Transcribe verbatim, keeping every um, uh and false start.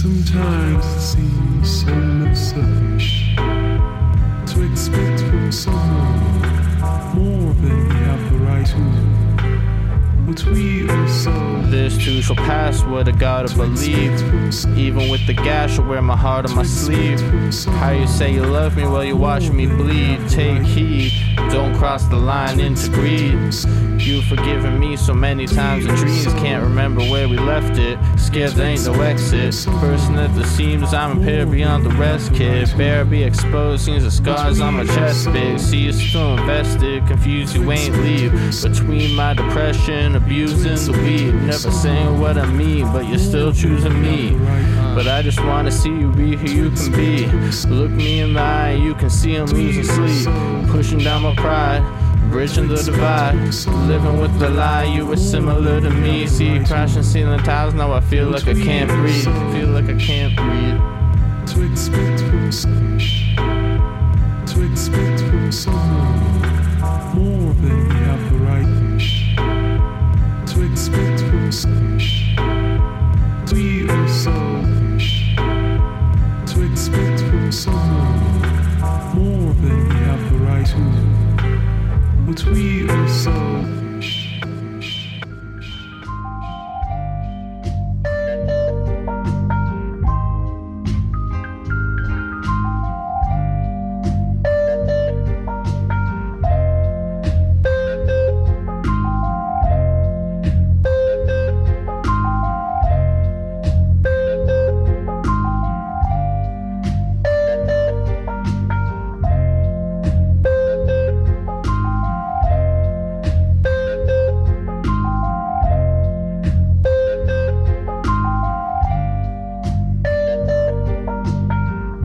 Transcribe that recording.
Sometimes it seems so selfish to expect from someone more than we have the right to. But we also This too shall pass, what I gotta believe. Even with the gash, I wear my heart on my sleeve. How you say you love me while you watch me bleed. Take heed, don't cross the line into greed. You've forgiven me so many times in dreams. Can't remember where we left it. Scared there ain't no exit. Person at the seams, I'm impaired beyond the rest, kid. Bare be exposed, seems the scars on my chest big. See you still invested, confused you ain't leave. Between my depression, abusing the weed. Never saying what I mean, but you're still choosing me. But I just wanna see you be who you can be. Look me in the eye, you can see I'm losing sleep. Pushing down my pride, bridging the divide. Living with the lie, you were similar to me. See you crashing ceiling tiles, now I feel like I can't breathe. Feel like I can't breathe. To expect from selfish, to expect from someone more than we have the right to. To expect from selfish, we are selfish. To expect from someone more than we have the right to. But we are selfish.